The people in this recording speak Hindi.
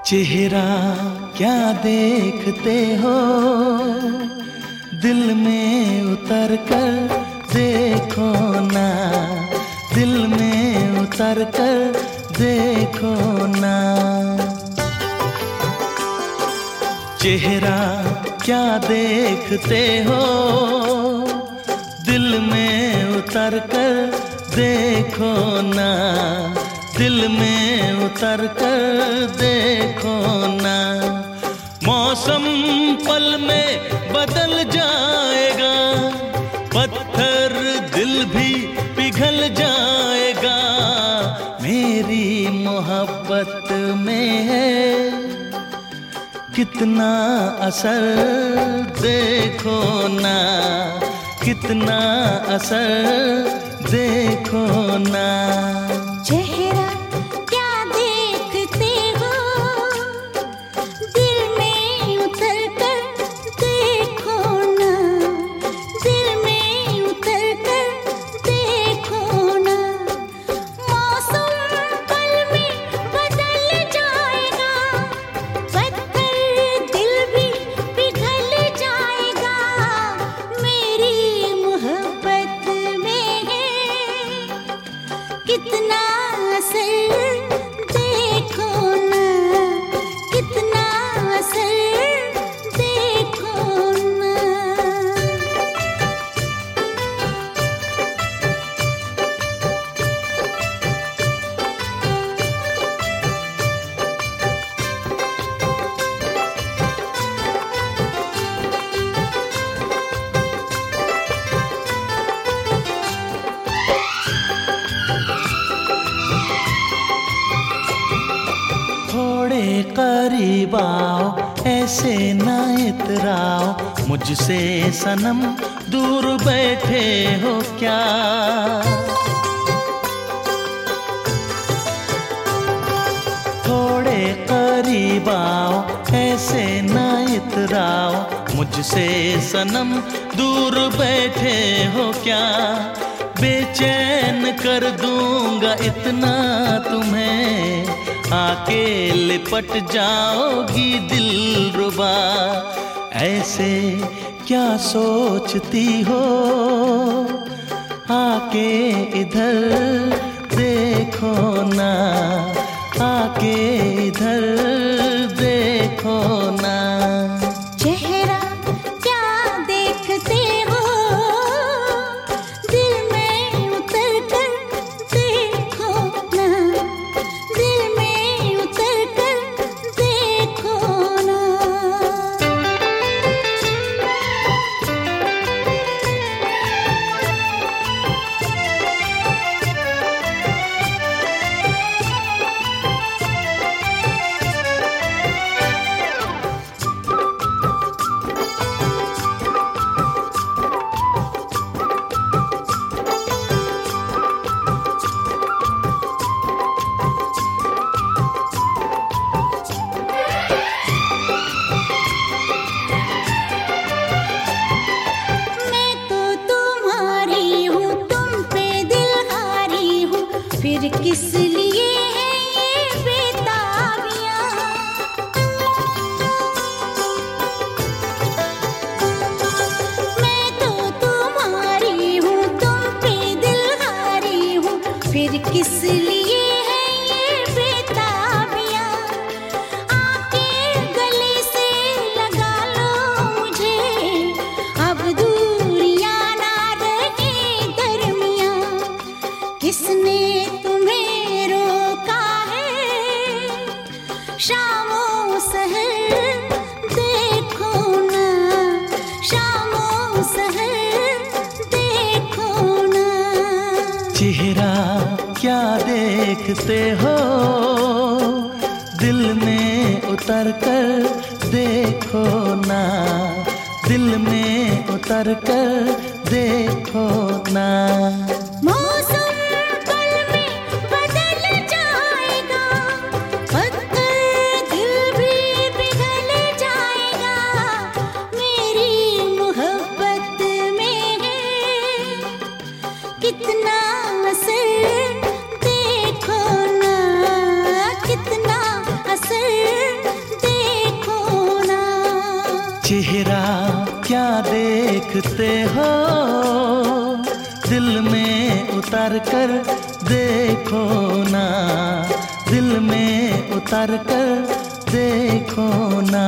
चेहरा क्या देखते हो, दिल में उतर कर देखो ना, दिल में उतर कर देखो ना। चेहरा क्या देखते हो, दिल में उतर कर देखो ना, दिल में उतर कर देखो ना। मौसम पल में बदल जाएगा, पत्थर दिल भी पिघल जाएगा। मेरी मोहब्बत में है कितना असर देखो ना, कितना असर देखो ना। चेहरा क्या देखते हो, दिल में उतर कर देखो ना, दिल में उतर कर देखो ना। मौसम पल में बदल जाएगा, पत्थर दिल भी पिघल जाएगा। मेरी मोहब्बत में है कितना असर देखो ना, कितना असर देखो ना। थोड़े करीब आओ, ऐसे ना इतराओ मुझसे सनम, दूर बैठे हो क्या। थोड़े करीब आओ, ऐसे ना इतराओ मुझसे सनम, दूर बैठे हो क्या। बेचैन कर दूंगा इतना तुम्हें, आके लिपट जाओगी दिलरुबा। ऐसे क्या सोचती हो, आके इधर देखो ना, आके इधर देखो ना। चेहरा क्या देखते हो, दिल में उतर कर देखो ना, दिल में उतर कर देखो ना। फिर किस लिए है ये बेताबियां, मैं तो तुम्हारी हूँ, तुम पे दिलहारी हूँ। फिर किस लिए है ये बेताबियां, आके गले से लगा लो मुझे, अब दूरियां ना रहे दरमियां। किसने शामों सहर देखो ना, शामों सहर देखो ना। चेहरा क्या देखते हो, दिल में उतर कर देखो ना, दिल में उतर कर देखो ना। मौसम पल में बदल जाएगा, पत्थर दिल भी पिघल जाएगा। मेरी मोहब्बत में है कितना असर देखो ना, कितना असर चेहरा क्या देखते हो, दिल में उतर कर देखो ना, दिल में उतर कर देखो ना।